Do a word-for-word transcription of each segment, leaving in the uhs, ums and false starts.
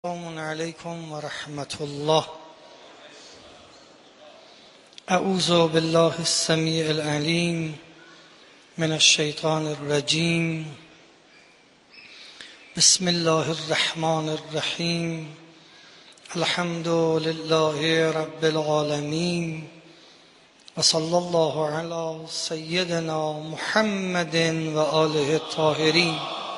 السلام عليكم ورحمة الله. أعوذ بالله السميع العليم من الشيطان الرجيم. بسم الله الرحمن الرحيم. الحمد لله رب العالمين، وصلى الله على سيدنا محمد وآله الطاهرين.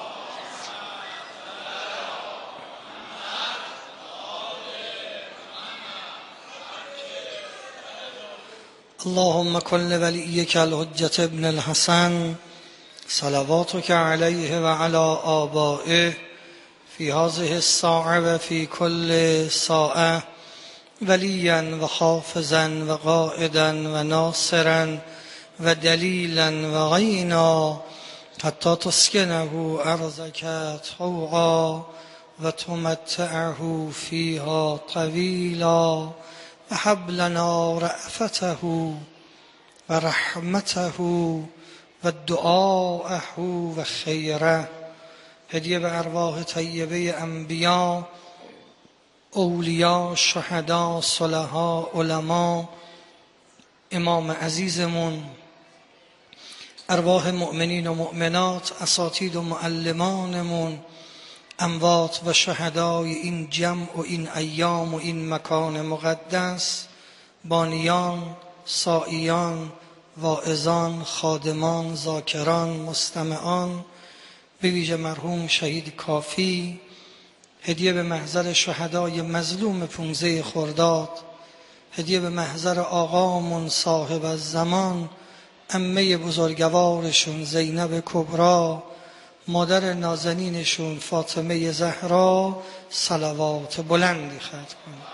اللهم كن لوليك الحجة ابن الحسن صلواتك عليه وعلى آبائه في هذه الساعة وفي كل ساعة وليا وحافظا وقائدا وناصرا ودليلا وعينا حتى تسكنه أرضك طوعا وتمتعه فيها طويلا، وهب لنا رأفته ورحمته والدعاءه وخيره. هدیه به ارواح طیبه انبیا، اولیا، شهدا، صلحا، علما، امام عزیزمون، ارواح مؤمنین و مؤمنات، اساتید و معلمانمون، اموات و شهدای این جمع و این ایام و این مکان مقدس، بانیان، سائیان، واعظان، خادمان، ذاکران، مستمعان، به ویژه مرحوم شهید کافی. هدیه به محضر شهدای مظلوم پونزه خرداد. هدیه به محضر آقامون صاحب الزمان، عمه بزرگوارشون زینب کبرا، مادر نازنینشون فاطمه زهرا، صلوات بلندی ختم کنید.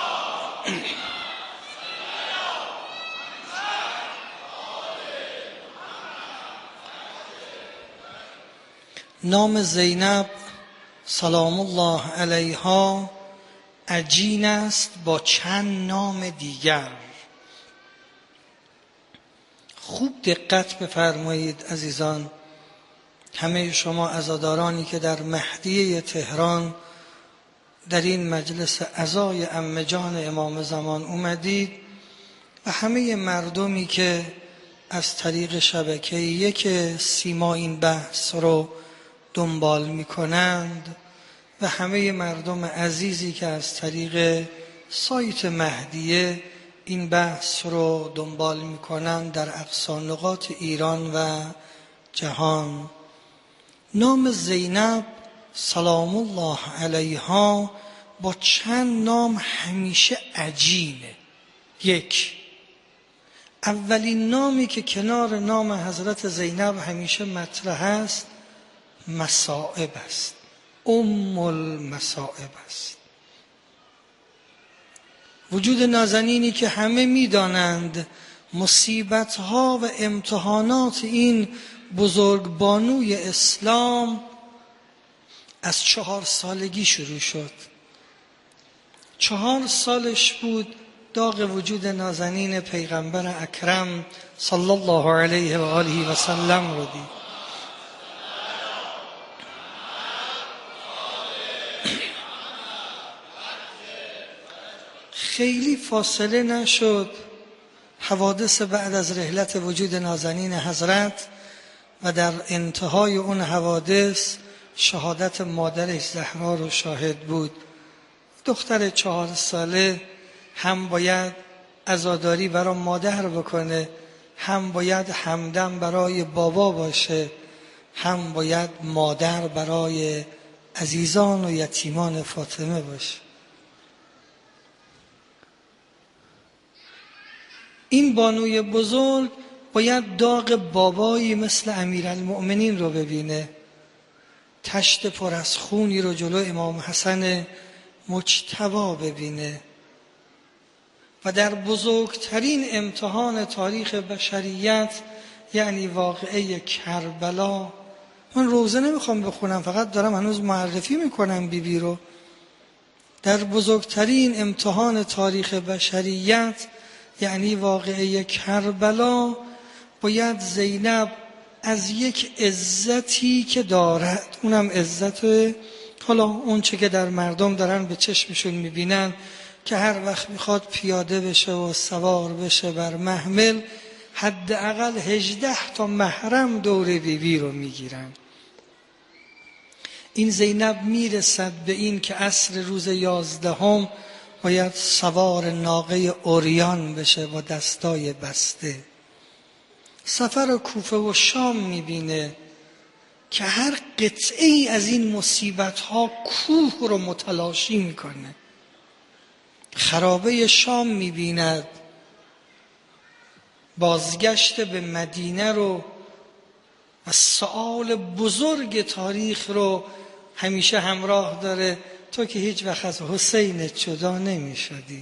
نام زینب سلام الله علیها عجین است با چند نام دیگر. خوب دقت بفرمایید عزیزان، همه شما عزادارانی که در مهدیه تهران در این مجلس عزای عمه جان امام زمان اومدید، و همه مردمی که از طریق شبکه یک سیما این بحث رو دنبال می کنند، و همه مردم عزیزی که از طریق سایت مهدیه این بحث رو دنبال می کنند در اقصی نقاط ایران و جهان. نام زینب سلام الله علیها با چند نام همیشه عجینه. یک، اولین نامی که کنار نام حضرت زینب همیشه مطرح است مصائب است، ام المصائب است. وجود نازنینی که همه می‌دانند مصیبت‌ها و امتحانات این بزرگ بانوی اسلام از چهار سالگی شروع شد. چهار سالش بود داغ وجود نازنین پیغمبر اکرم صلی الله علیه و آله و سلم رو دید. خیلی فاصله نشد حوادث بعد از رحلت وجود نازنین حضرت، و در انتهای اون حوادث شهادت مادرش زهرا رو شاهد بود. دختر چهار ساله هم باید عزاداری برای مادر بکنه، هم باید همدم برای بابا باشه، هم باید مادر برای عزیزان و یتیمان فاطمه باشه. این بانوی بزرگ باید داغ بابایی مثل امیرالمؤمنین رو ببینه، تشت پر از خونی رو جلو امام حسن مجتبی ببینه، و در بزرگترین امتحان تاریخ بشریت یعنی واقعه کربلا، من روزه نمیخوام بخونم، فقط دارم هنوز معرفی میکنم بی بی رو، در بزرگترین امتحان تاریخ بشریت یعنی واقعه کربلا باید زینب از یک عزتی که دارد، اونم عزت حالا اون چه که در مردم دارن به چشمشون میبینن که هر وقت میخواد پیاده بشه و سوار بشه بر محمل، حداقل هجده تا محرم دور بیبی رو میگیرن. این زینب میرسد به این که عصر روز یازدهم باید سوار ناقه اوریان بشه با دستای بسته. سفر کوفه و شام میبینه که هر قطعه ای از این مصیبت ها کوه رو متلاشی میکنه. خرابه شام میبیند، بازگشت به مدینه رو و سؤال بزرگ تاریخ رو همیشه همراه داره: تو که هیچ وقت از حسین جدا نمی شدی.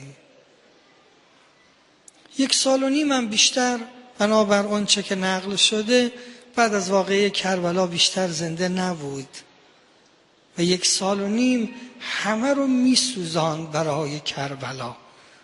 یک سال و نیم هم بیشتر بنابر اون چه که نقل شده بعد از واقعه کربلا بیشتر زنده نبود و یک سال و نیم همه رو می سوزاند برای کربلا.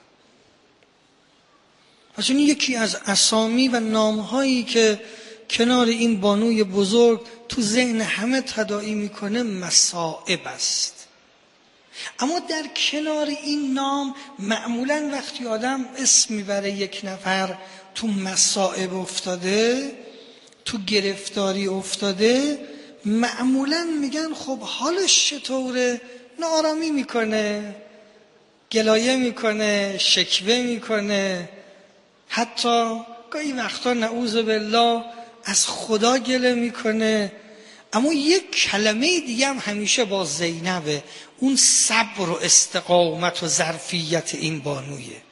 پس این یکی از اسامی و نامهایی که کنار این بانوی بزرگ تو ذهن همه تداعی میکنه مصائب است. اما در کنار این نام معمولا وقتی آدم اسم میبره یک نفر تو مصائب افتاده، تو گرفتاری افتاده، معمولا میگن خب حالش چطوره؟ ناآرامی میکنه، گلایه میکنه، شکوه میکنه، حتی گاهی وقتا نعوذ بالله از خدا گله میکنه. اما یک کلمه دیگه هم همیشه با زینبه، اون صبر و استقامت و ظرفیت این بانویه.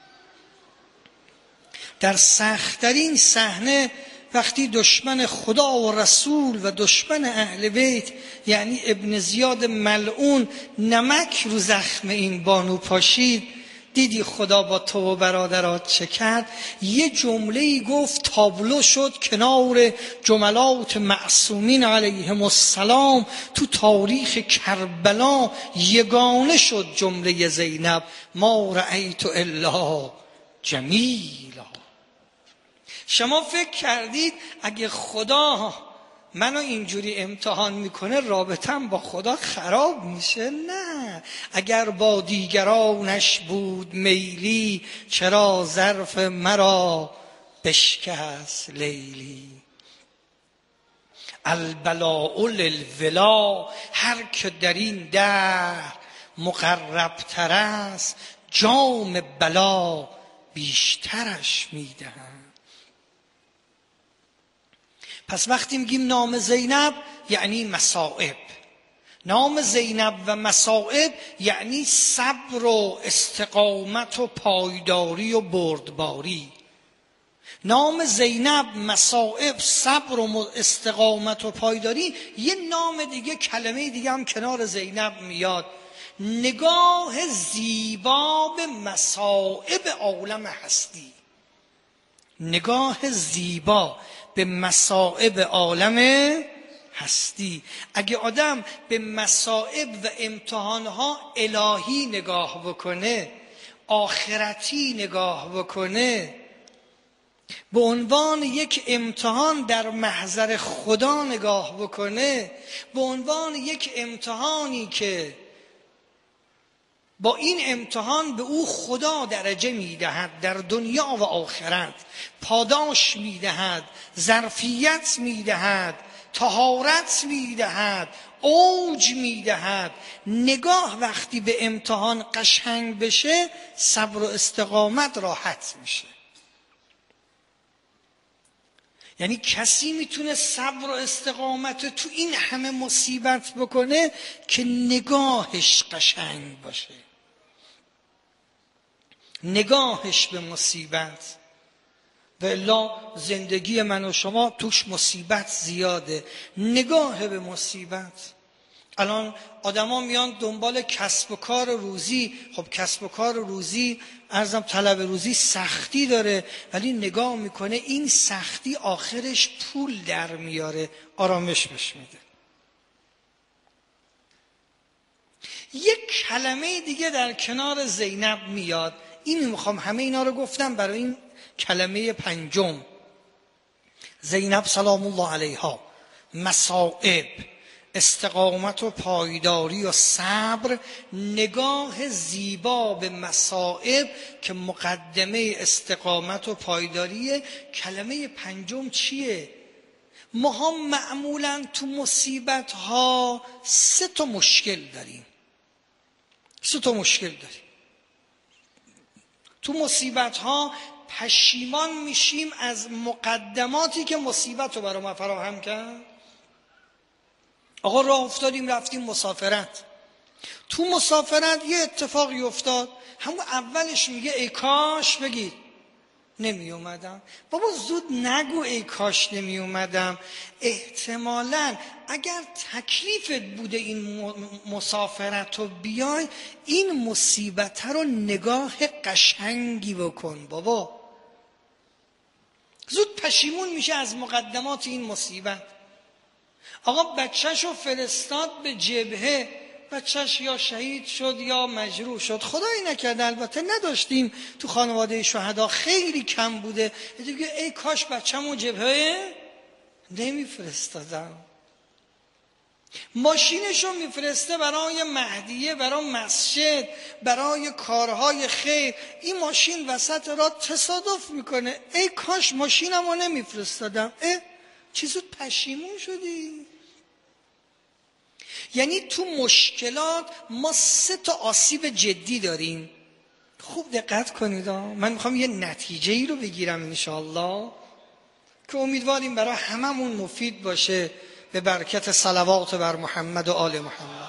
در سخت‌ترین صحنه وقتی دشمن خدا و رسول و دشمن اهل بیت یعنی ابن زیاد ملعون نمک رو زخم این بانو پاشید، دیدی خدا با تو و برادرات چه کرد؟ یه جمله‌ای گفت تابلو شد کنار جملات معصومین علیهم السلام تو تاریخ کربلا یگانه شد جمله زینب: ما رأیت الا جمیلا. شما فکر کردید اگه خدا منو اینجوری امتحان میکنه رابطم با خدا خراب میشه؟ نه، اگر با دیگرانش بود میلی، چرا ظرف مرا بشکست لیلی. البلاء للولا، هر که در این دهر مقرب تر است، جام بلا بیشترش میدهند. پس وقتی میگیم نام زینب یعنی مصائب، نام زینب و مصائب یعنی صبر و استقامت و پایداری و بردباری. نام زینب، مصائب، صبر و استقامت و پایداری. یه نام دیگه، کلمه دیگه هم کنار زینب میاد: نگاه زیبا به مصائب عالم هستی. نگاه زیبا به مصائب عالم هستی. اگه آدم به مصائب و امتحانها الهی نگاه بکنه، آخرتی نگاه بکنه، به عنوان یک امتحان در محضر خدا نگاه بکنه، به عنوان یک امتحانی که با این امتحان به او خدا درجه میدهد در دنیا و آخرت، پاداش میدهد، ظرفیت میدهد، طهارت میدهد، اوج میدهد. نگاه وقتی به امتحان قشنگ بشه، صبر و استقامت راحت میشه. یعنی کسی میتونه صبر و استقامت تو این همه مصیبت بکنه که نگاهش قشنگ باشه، نگاهش به مصیبت. و الا زندگی من و شما توش مصیبت زیاده. نگاه به مصیبت. الان آدما میان دنبال کسب و کار روزی. خب کسب و کار روزی، عرضم طلب روزی سختی داره، ولی نگاه میکنه این سختی آخرش پول در میاره، آرامش بهش میده. یک کلمه دیگه در کنار زینب میاد. این میخوام همه اینا رو گفتم برای این کلمه پنجم. زینب سلام الله علیها، مصائب، استقامت و پایداری و صبر، نگاه زیبا به مصائب که مقدمه استقامت و پایداریه. کلمه پنجم چیه؟ ما ها معمولاً تو مصیبت ها سه تا مشکل داریم. سه تا مشکل داریم تو مصیبت ها. پشیمان میشیم از مقدماتی که مصیبت رو برای ما فراهم کرد. آقا راه افتادیم رفتیم مسافرت، تو مسافرت یه اتفاقی افتاد، همون اولش میگه ای کاش بگید نمی اومدم. بابا زود نگو ای کاش نمی اومدم. احتمالاً اگر تکلیفت بوده این مسافرت رو بیای، این مصیبت رو نگاه قشنگی بکن. بابا زود پشیمون میشه از مقدمات این مصیبت. آقا بچهش رو فرستاد به جبهه، بچهش یا شهید شد یا مجروح شد. خدایی نکرده، البته نداشتیم تو خانواده شهدا، خیلی کم بوده. دیگه ای کاش بچه‌مو جبهه نمیفرستادم. ماشینشو میفرسته برای مهدیه، برای مسجد، برای کارهای خیر. این ماشین وسط راه تصادف میکنه، ای کاش ماشینمو نمیفرستادم. اه چی زود پشیمون شدی؟ یعنی تو مشکلات ما سه تا آسیب جدی داریم. خوب دقت کنید، من میخوام یه نتیجه ای رو بگیرم انشاءالله که امیدواریم برای هممون مفید باشه، به برکت صلوات بر محمد و آل محمد.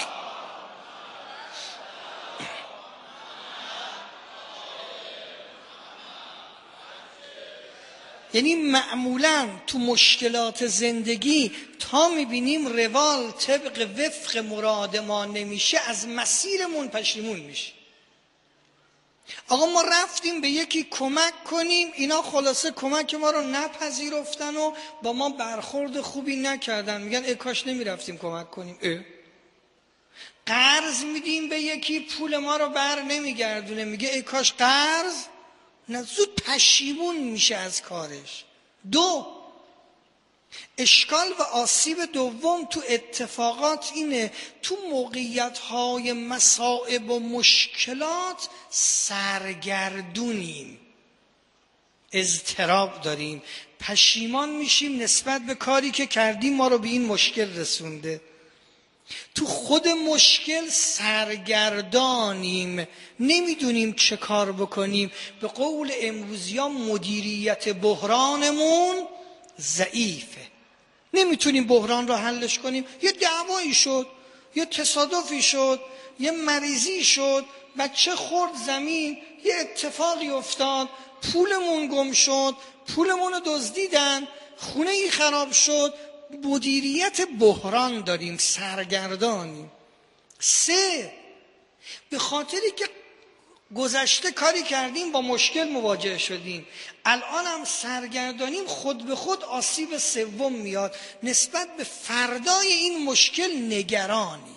یعنی معمولاً تو مشکلات زندگی تا میبینیم روال طبق وفق مراد ما نمیشه، از مسیرمون پشیمون میشه. آقا ما رفتیم به یکی کمک کنیم، اینا خلاصه کمک ما رو نپذیرفتن و با ما برخورد خوبی نکردن، میگن ای کاش نمیرفتیم کمک کنیم. اه. قرض میدیم به یکی، پول ما رو بر نمیگردونه، میگه ای کاش قرض نه. زود پشیمون میشه از کارش. دو، اشکال و آسیب دوم تو اتفاقات اینه، تو موقعیت‌های مصائب و مشکلات سرگردونیم، اضطراب داریم، پشیمان میشیم نسبت به کاری که کردیم ما رو به این مشکل رسونده. تو خود مشکل سرگردانیم، نمیدونیم چه کار بکنیم. به قول امروزیان مدیریت بحرانمون ضعیفه، نمیتونیم بحران رو حلش کنیم. یه دعوایی شد، یه تصادفی شد، یه مریضی شد، بچه خورد زمین، یه اتفاقی افتاد، پولمون گم شد، پولمون رو دزدیدن، خونه ای خراب شد. مدیریت بحران داریم، سرگردانیم. سه، به خاطری که گذشته کاری کردیم با مشکل مواجه شدیم، الان هم سرگردانیم، خود به خود آسیب سوم میاد، نسبت به فردای این مشکل نگرانی،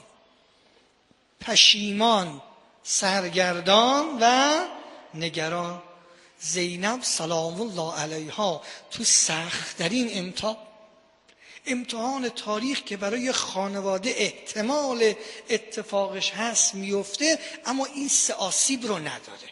پشیمان، سرگردان و نگران. زینب سلام الله علیها تو سخت‌ترین امتحان امتحان تاریخ که برای خانواده احتمال اتفاقش هست میفته، اما این سه آسیب رو نداره.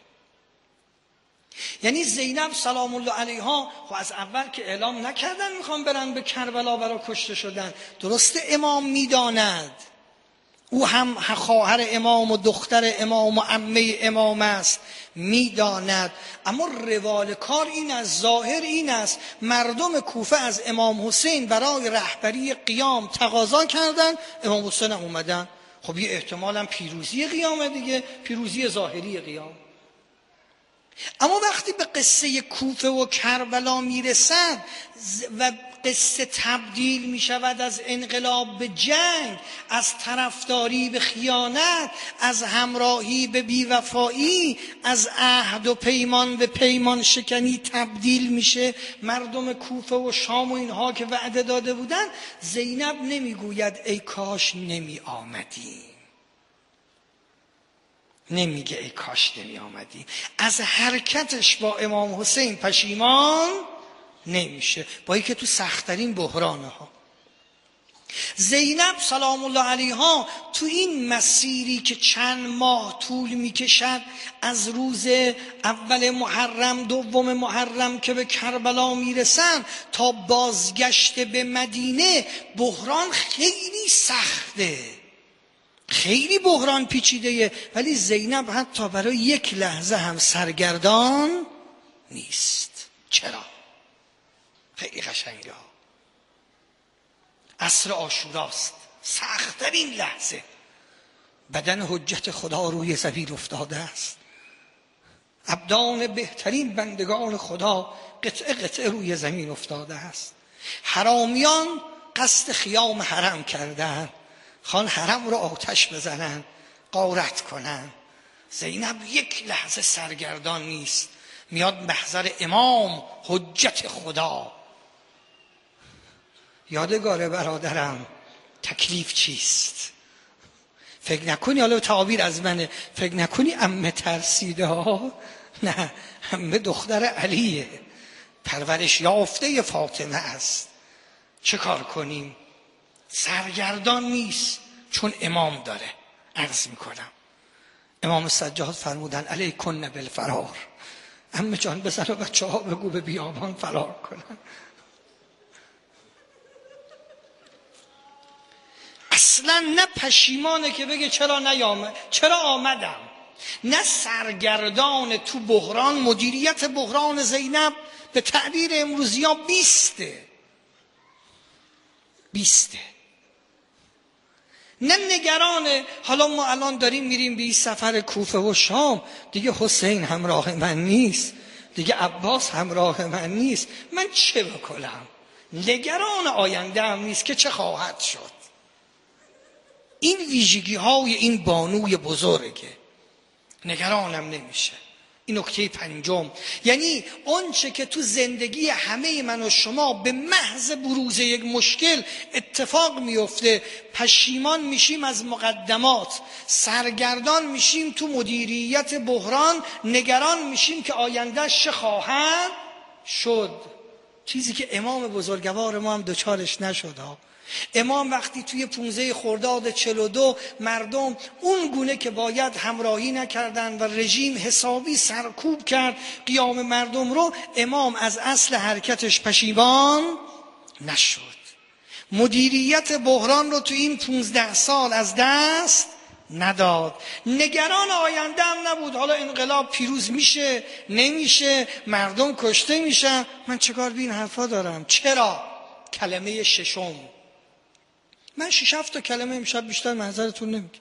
یعنی زینب سلام الله علیها خب از اول که اعلام نکردن میخوان برن به کربلا برای کشته شدن. درسته امام میداند، او هم خواهر امام و دختر امام و عمه امام است، میداند، اما روال کار این است، ظاهر این است، مردم کوفه از امام حسین برای رهبری قیام تقاضا کردن، امام حسین هم اومدن. خب یه احتمالاً پیروزی قیامه دیگه، پیروزی ظاهری قیام. اما وقتی به قصه کوفه و کربلا میرسد و قصه تبدیل می شود از انقلاب به جنگ، از طرفداری به خیانت، از همراهی به بیوفایی، از عهد و پیمان به پیمان شکنی تبدیل میشه، مردم کوفه و شام و اینها که وعده داده بودن، زینب نمیگوید ای کاش نمی آمدی، نمیگه ای کاش نمی آمدی، از حرکتش با امام حسین پشیمان نمیشه، با اینکه تو سخت‌ترین بحرانه ها. زینب سلام الله علیها تو این مسیری که چند ماه طول میکشد، از روز اول محرم دوم محرم که به کربلا میرسن تا بازگشت به مدینه، بحران خیلی سخته، خیلی بحران پیچیده، ولی زینب حتی برای یک لحظه هم سرگردان نیست. چرا؟ خیلی قشنگه. عصر عاشوراست، سخت‌ترین لحظه، بدن حجت خدا روی زمین افتاده است، ابدان بهترین بندگان خدا قطعه قطعه روی زمین افتاده است. حرامیان قصد خیام حرم کردن، خان حرم رو آتش بزنن، غارت کنن. زینب یک لحظه سرگردان نیست، میاد محضر امام حجت خدا. یادگار برادرم، تکلیف چیست؟ فکر نکنی، حالا تعابیر از منه، فکر نکنی عمه ترسیده ها، نه، عمه دختر علیه، پرورش یافته فاطمه است. چه کار کنیم؟ سرگردان نیست، چون امام داره. عرض میکنم امام سجاد فرمودن علیکن بالفرار، عمه جان بزن و بچه ها بگو به بیابان فرار کنن. اصلا نه پشیمانه که بگه چرا نیامد، چرا آمدم، نه سرگردان تو بحران. مدیریت بحران زینب به تعبیر امروزی ها بیسته بیسته نه نگرانه حالا ما الان داریم میریم به این سفر کوفه و شام، دیگه حسین همراه من نیست، دیگه عباس همراه من نیست، من چه بکنم؟ نگران آینده هم نیست که چه خواهد شد. این ویژگی های این بانوی بزرگه، نگرانم نمیشه. این نکته پنجم، یعنی آنچه که تو زندگی همه من و شما به محض بروز یک مشکل اتفاق میفته، پشیمان میشیم از مقدمات، سرگردان میشیم تو مدیریت بحران، نگران میشیم که آیندهش چه خواهد شد. چیزی که امام بزرگوار ما هم دوچارش نشد ها. امام وقتی توی پونزه خرداد چهل و دو مردم اون گونه که باید همراهی نکردن و رژیم حسابی سرکوب کرد قیام مردم رو، امام از اصل حرکتش پشیمان نشد. مدیریت بحران رو تو این پونزده سال از دست نداد. نگران آینده هم نبود، حالا انقلاب پیروز میشه نمیشه، مردم کشته میشن، من چه کار به این حرفا دارم؟ چرا؟ کلمه ششم، من شش هفت تا کلمه امشب بیشتر منظرتون نمیگم.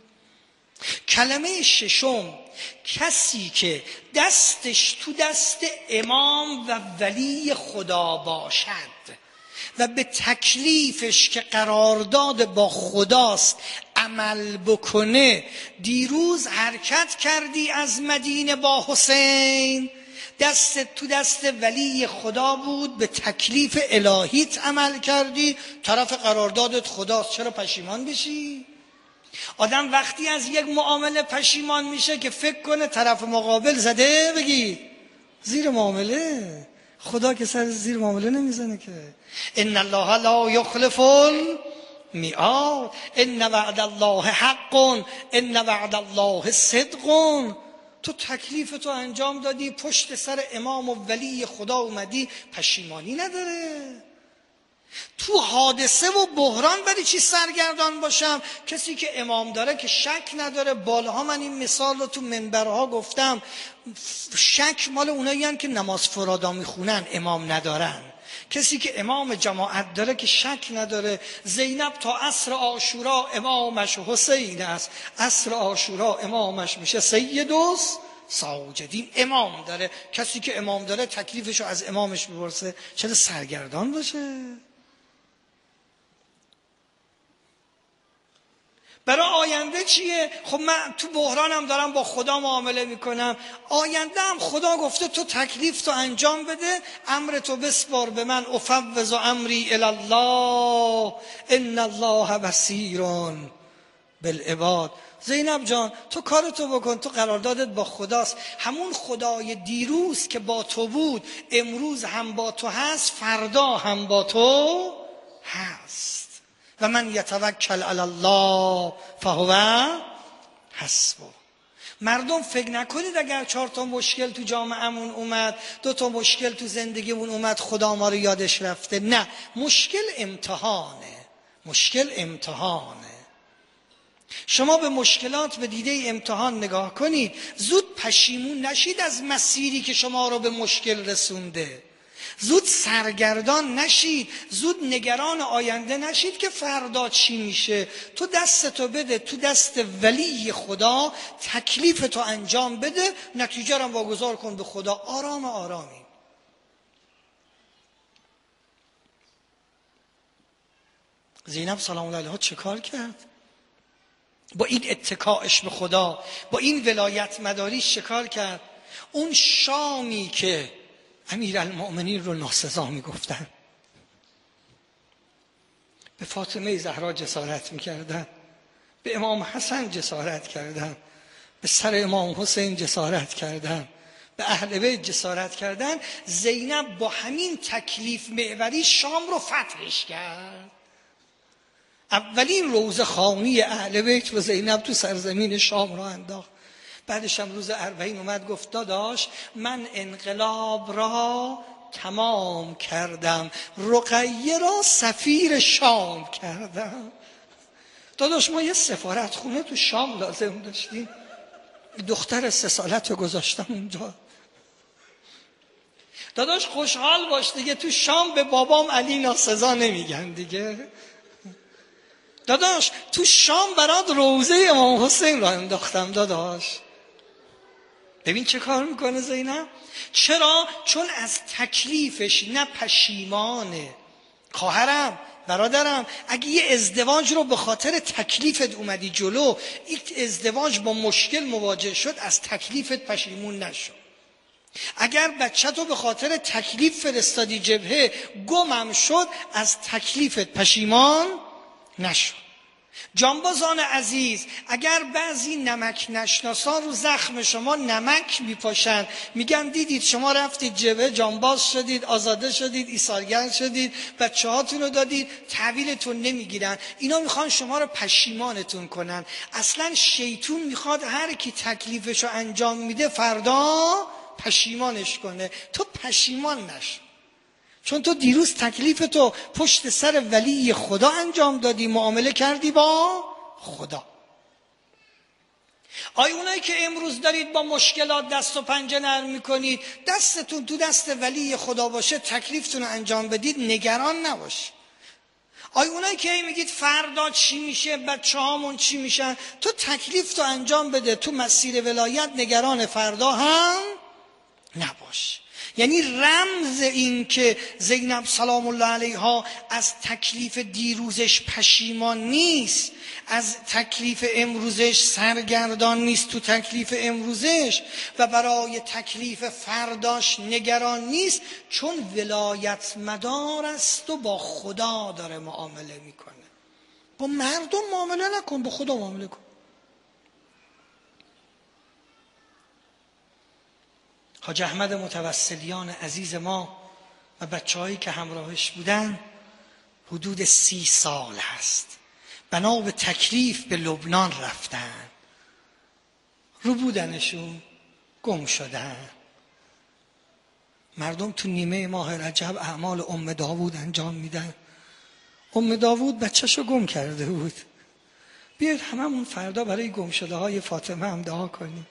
کلمه ششم، کسی که دستش تو دست امام و ولی خدا باشد و به تکلیفش که قرارداد با خداست عمل بکنه. دیروز حرکت کردی از مدینه با حسین، دست تو دست ولی خدا بود، به تکلیف الهیت عمل کردی، طرف قراردادت خداست، چرا پشیمان بشی؟ آدم وقتی از یک معامله پشیمان میشه که فکر کنه طرف مقابل زده بگی زیر معامله، خدا که سر زیر معامله نمیزنه که. ان الله لا یخلف المیعاد، ان وعد الله حق، ان وعد الله صدق. تو تکلیف تو انجام دادی، پشت سر امام و ولی خدا اومدی، پشیمانی نداره. تو حادثه و بحران برای چی سرگردان باشم؟ کسی که امام داره که شک نداره. بالها من این مثال رو تو منبرها گفتم، شک مال اونایی هستن که نماز فرادا میخونن امام ندارن. کسی که امام جماعت داره که شک نداره. زینب تا عصر عاشورا امامش حسین است، عصر عاشورا امامش میشه سید ساجدین. امام داره، کسی که امام داره تکلیفشو از امامش میپرسه، چرا سرگردان باشه؟ برای آینده چیه؟ خب من تو بحرانم دارم با خدا معامله میکنم، آینده هم خدا گفته تو تکلیف تو انجام بده، امر تو بسپار به من، افوض امری الی الله ان الله بصیر بالعباد. زینب جان تو کارتو بکن، تو قراردادت با خداست. همون خدای دیروز که با تو بود امروز هم با تو هست، فردا هم با تو هست. و من یتوکل علی الله فهو حسبه. مردم فکر نکنید اگر چهار تا مشکل تو جامعهمون اومد، دو تا مشکل تو زندگیمون اومد، خدا ما رو یادش رفته. نه، مشکل امتحانه، مشکل امتحانه. شما به مشکلات به دیده امتحان نگاه کنید، زود پشیمون نشید از مسیری که شما رو به مشکل رسونده، زود سرگردان نشید، زود نگران آینده نشید که فردا چی میشه. تو دستتو بده تو دست ولی خدا، تکلیفتو انجام بده، نتیجه رو واگذار کن به خدا. آرام آرامی. زینب سلام الله علیها چه کار کرد؟ با این اتکاعش به خدا، با این ولایت مداریش چه کار کرد؟ اون شامی که امیرالمؤمنین رو ناسزا میگفتن، به فاطمه زهرا جسارت میکردن، به امام حسن جسارت کردن، به سر امام حسین جسارت کردن، به اهل بیت جسارت کردن. زینب با همین تکلیف محوری شام رو فتحش کرد. اولین روزه خوانی اهل بیت رو زینب تو سرزمین شام رو انداخت. بعدش هم روز اربعین اومد گفت داداش من انقلاب را تمام کردم، رقیه را سفیر شام کردم. داداش ما یه سفارت خونه تو شام لازم داشتیم، دختر سه سالت رو گذاشتم اونجا. داداش خوشحال باش دیگه، تو شام به بابام علی ناسزا نمیگن دیگه. داداش تو شام برات روزه امام حسین را انداختم. داداش ببین چه کار میکنه زینب. چرا؟ چون از تکلیفش نه پشیمانه. خواهرم، برادرم، اگه یه ازدواج رو به خاطر تکلیفت اومدی جلو، این ازدواج با مشکل مواجه شد، از تکلیفت پشیمون نشو. اگر بچه تو به خاطر تکلیف فرستادی جبهه، گمم شد، از تکلیفت پشیمان نشو. جانبازان عزیز، اگر بعضی نمک نشناسان رو زخم شما نمک میپاشن، میگن دیدید شما رفتید جبهه جانباز شدید، آزاده شدید، ایثارگر شدید، بچه هاتون رو دادید، تحویلتون نمیگیرن، اینا میخوان شما رو پشیمانتون کنن. اصلا شیطون میخواد هر کی تکلیفش رو انجام میده فردا پشیمانش کنه. تو پشیمان نشو، چون تو دیروز تکلیف تو پشت سر ولی خدا انجام دادی، معامله کردی با خدا. آیا اونایی که امروز دارید با مشکلات دست و پنجه نرم میکنید، دستتون تو دست ولی خدا باشه، تکلیفتون رو انجام بدید، نگران نباشید. آیا اونایی که میگید فردا چی میشه، بچه هامون چی میشن، تو تکلیف تو انجام بده، تو مسیر ولایت نگران فردا هم نباش. یعنی رمز این که زینب سلام الله علیها از تکلیف دیروزش پشیمان نیست، از تکلیف امروزش سرگردان نیست تو تکلیف امروزش، و برای تکلیف فرداش نگران نیست، چون ولایت مدار است و با خدا داره معامله میکنه. با مردم معامله نکن، با خدا معامله کن. حاج احمد متوسلیان عزیز ما و بچه هایی که همراهش بودن حدود سی سال هست، بنا به تکلیف به لبنان رفتن، رو بودنشون گم شدن. مردم تو نیمه ماه رجب اعمال ام داوود انجام میدن. ام داوود بچه‌شو گم کرده بود. بیاید هممون فردا برای گم شده های فاطمه هم دعا کنیم.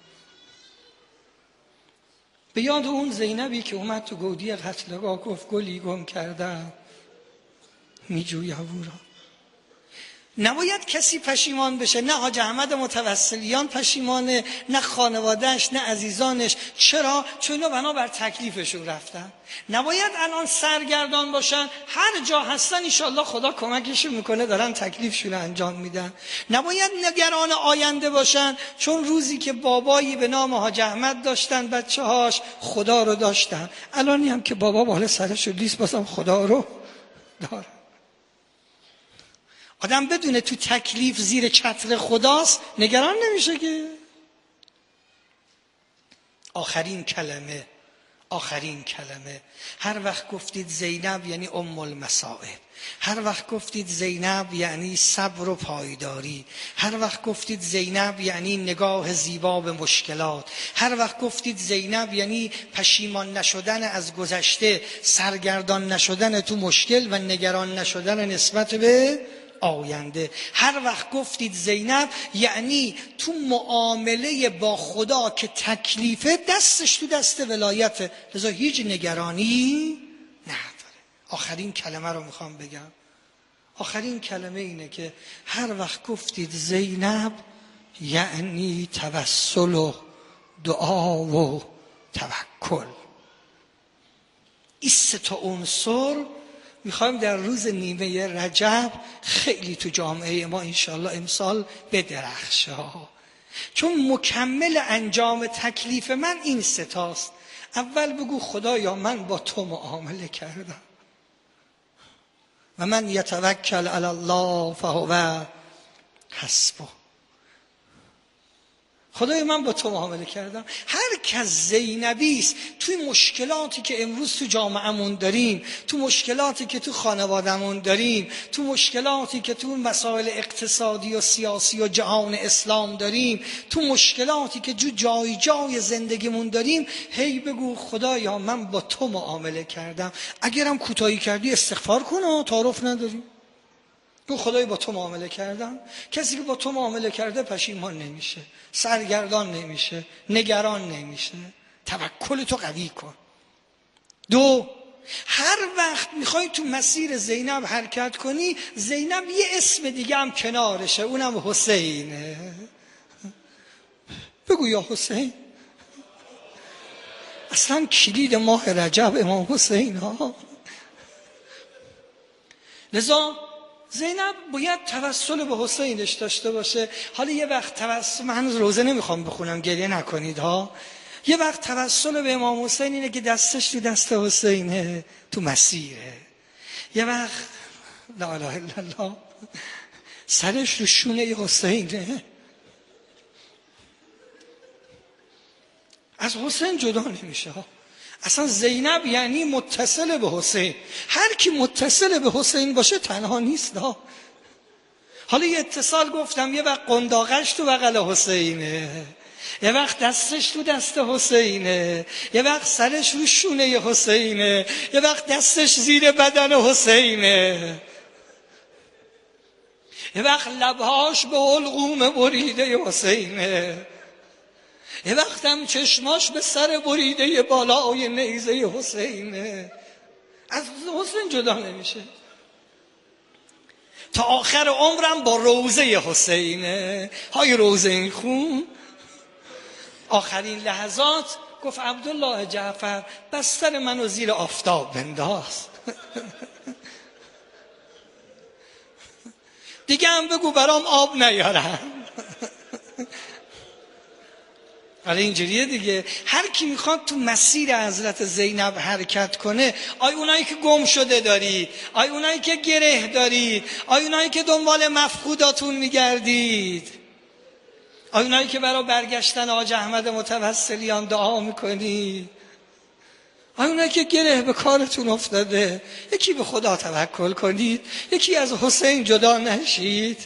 به یاد اون زینبی که اومد تو گودی قتلگاه گفت گلی گم کردم میجویم او را. نباید کسی پشیمان بشه، نه حاج احمد متوسلیان پشیمانه، نه خانوادهش، نه عزیزانش. چرا؟ چون اینا بنابر تکلیفشون رفتن. نباید الان سرگردان باشن، هر جا هستن انشالله خدا کمکشون میکنه دارن تکلیفشون انجام میدن. نباید نگران آینده باشن، چون روزی که بابایی به نام حاج احمد داشتن بچه هاش خدا رو داشتن، الانی هم که بابا بالا سرش لیست بازم خدا رو داره. آدم بدونه تو تکلیف زیر چتر خداست، نگران نمیشه که. آخرین کلمه آخرین کلمه. هر وقت گفتید زینب یعنی ام المصائب، هر وقت گفتید زینب یعنی صبر و پایداری، هر وقت گفتید زینب یعنی نگاه زیبا به مشکلات، هر وقت گفتید زینب یعنی پشیمان نشدن از گذشته، سرگردان نشدن تو مشکل و نگران نشدن نسبت به آینده. هر وقت گفتید زینب یعنی تو معامله با خدا که تکلیفه دستش تو دست ولایته، لذا هیچ نگرانی نداره. آخرین کلمه رو میخوام بگم. آخرین کلمه اینه که هر وقت گفتید زینب یعنی توسل و دعا و توکل. این سه تا عنصر میخوایم در روز نیمه رجب خیلی تو جامعه ما انشالله امسال بدرخشه ها، چون مکمل انجام تکلیف من این سه تاست. اول بگو خدایا من با تو معامله کردم و من یتوکل علی الله فهو حسبه. خدای من با تو معامله کردم. هر کس زینبی است توی مشکلاتی که امروز تو جامعهمون داریم، تو مشکلاتی که تو خانوادهمون داریم، تو مشکلاتی که تو مسائل اقتصادی و سیاسی و جهان اسلام داریم، تو مشکلاتی که جو جای جای زندگیمون داریم، هی بگو خدایا من با تو معامله کردم. اگرم کوتاهی کردی استغفار کن، تعارف نداریم. تو خدای با تو معامله کردم. کسی که با تو معامله کرده پشیمان نمیشه، سرگردان نمیشه، نگران نمیشه. توکل تو قوی کن. دو، هر وقت میخوای تو مسیر زینب حرکت کنی، زینب یه اسم دیگه هم کنارشه، اونم حسینه. بگو یا حسین. اصلا کلید ماه رجب امام حسین ها. لذا زینب باید توسل به حسینش داشته باشه. حالا یه وقت توسل، من هنوز روزه نمیخوام بخونم، گریه نکنید ها. یه وقت توسل به امام حسین اینه که دستش تو دست حسینه، تو مسیره. یه وقت لا اله الا الله سرش رو شونه حسینه، از حسین جدا نمیشه ها. اصلا زینب یعنی متصل به حسین. هر کی متصل به حسین باشه تنها نیست ها. حالا یه اتصال گفتم، یه وقت قنداقش تو بغل حسینه، یه وقت دستش تو دست حسینه، یه وقت سرش رو شونه حسینه، یه وقت دستش زیر بدن حسینه، یه وقت لبهاش به حلقوم بریده حسینه، یه وقت هم چشماش به سر بریده بالای نیزه حسینه. از حسین جدا نمیشه. تا آخر عمرم با روضه حسینه. های روضه این خون. آخرین لحظات گفت عبدالله جعفر بستر منو زیر آفتاب بنداز. دیگه هم بگو برام آب نیارم. حالا اینجوریه دیگه. هر کی میخواد تو مسیر حضرت زینب حرکت کنه، آی اونایی که گم شده دارید، آی اونایی که گره دارید، آی اونایی که دنبال مفقوداتون میگردید، آی اونایی که برای برگشتن حاج احمد متوسلیان دعا میکنید، آی اونایی که گره به کارتون افتاده، یکی به خدا توکل کنید، یکی از حسین جدا نشید،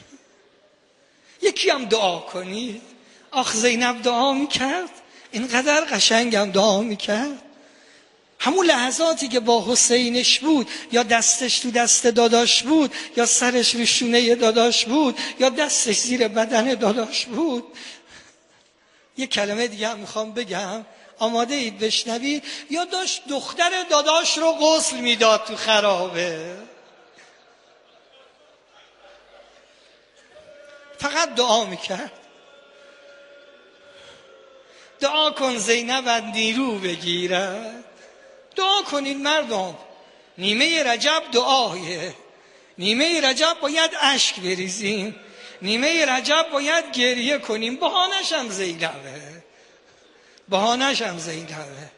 یکی هم دعا کنید. آخ زینب دعا میکرد، اینقدر قشنگم دعا میکرد. همون لحظاتی که با حسینش بود، یا دستش تو دست داداش بود، یا سرش رو شونه داداش بود، یا دستش زیر بدن داداش بود. یه کلمه دیگه هم میخوام بگم، آماده اید بشنوید. یا داشت دختر داداش رو غسل میداد تو خرابه، فقط دعا میکرد. دعا کن زینب نیرو بگیرد. دعا کنید مردم. نیمه رجب دعایه. نیمه رجب باید اشک بریزیم، نیمه رجب باید گریه کنیم. بهانش هم زینبه، بهانش هم زینبه.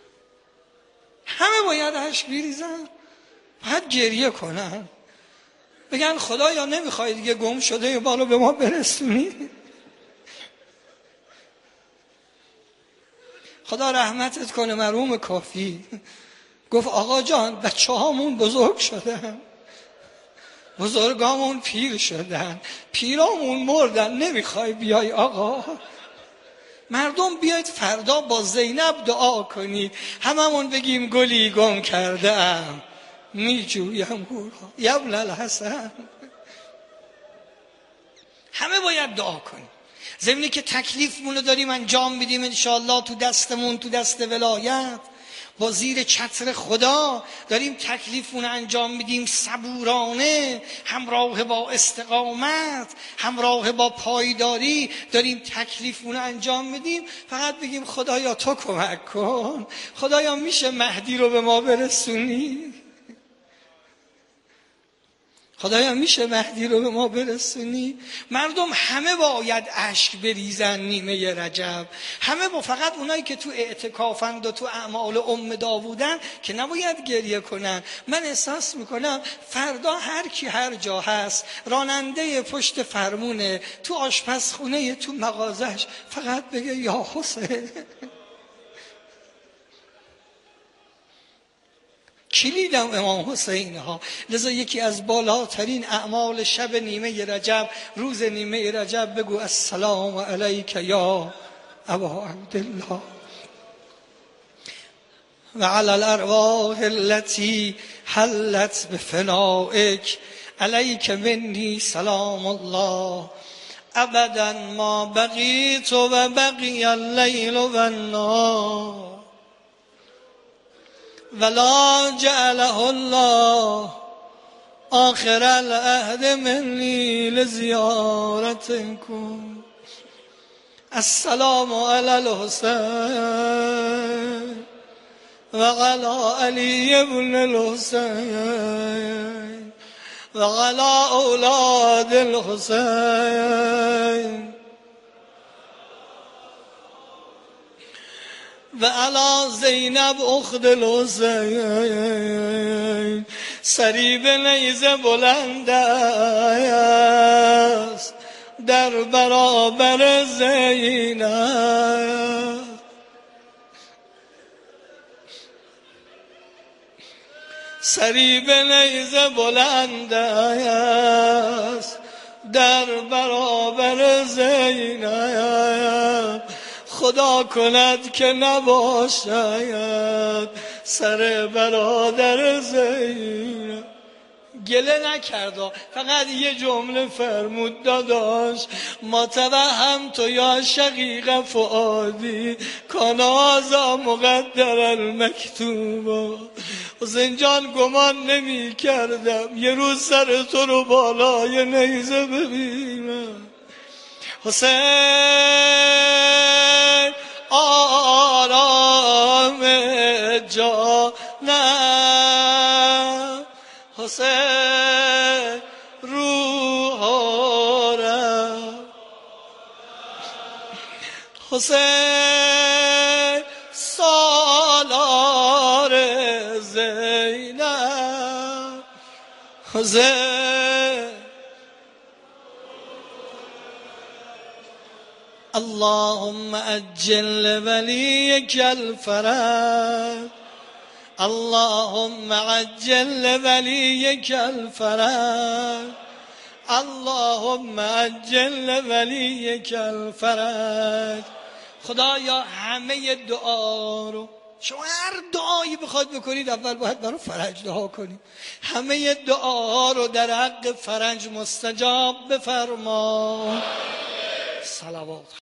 همه باید اشک بریزن، باید گریه کنن، بگن خدایا نمیخوای دیگه گم شده یه بالو به ما برسونی. خدا رحمتت کنه مرحوم کافی، گفت آقا جان بچه هامون بزرگ شدن، بزرگامون پیر شدن، پیرامون مردن، نمیخوای بیای آقا؟ مردم بیاید فردا با زینب دعا کنید، هممون بگیم گلی گم کرده ام میجویم گورها یبن الحسن. همه باید دعا کنیم. ضمنی که تکلیفمونو داریم انجام میدیم انشاءالله تو دستمون، تو دست ولایت با زیر چتر خدا داریم تکلیفمون انجام میدیم، صبورانه، همراه با استقامت، همراه با پایداری داریم تکلیفمون انجام میدیم. فقط بگیم خدایا تو کمک کن، خدایا میشه مهدی رو به ما برسونی، خدایا میشه مهدی رو به ما برسونی. مردم همه باید اشک بریزن نیمه رجب، همه با، فقط اونایی که تو اعتکافند و تو اعمال ام داوودن که نباید گریه کنن. من احساس میکنم فردا هر کی هر جا هست، راننده پشت فرمونه، تو آشپزخونه، تو مغازش، فقط بگه یا حسین. کلیدم امام حسین ها. لذا یکی از بالاترین اعمال شب نیمه رجب، روز نیمه رجب، بگو السلام علیک یا ابا عبدالله و علی الارواح التي حلت بفنائک علیک منی سلام الله ابدا ما بقیت و بقی اللیل و النهار ولا جعله الله آخر العهد منی لزیارتکم. السلام علی الحسین و علی علی ابن الحسین و علی اولاد الحسین و علی زینب اخت الحسین. سریب نیزه بلند است در برابر زینب، سریب نیزه بلند است در برابر زینب. خدا کند که نباشد سر برادر زینب. گله نکرد، فقط یه جمله فرمود داداش ما توهم تو یا شقیق فؤادی کان هذا مقدر المکتوبا. حسین جان گمان نمی کردم یه روز سر تو رو بالای نیزه ببینم. حسین آرام جانم، حسین روح آرام، حسین سالار زینب، حسین اللهم عجل وليك الفرج، اللهم عجل وليك الفرج، اللهم عجل وليك الفرج. خدایا همه دعا رو، شما هر دعایی بخواد بکنید اول باید برای فرج دعا کنید. همه دعاها رو در حق فرج مستجاب بفرما. صلوات.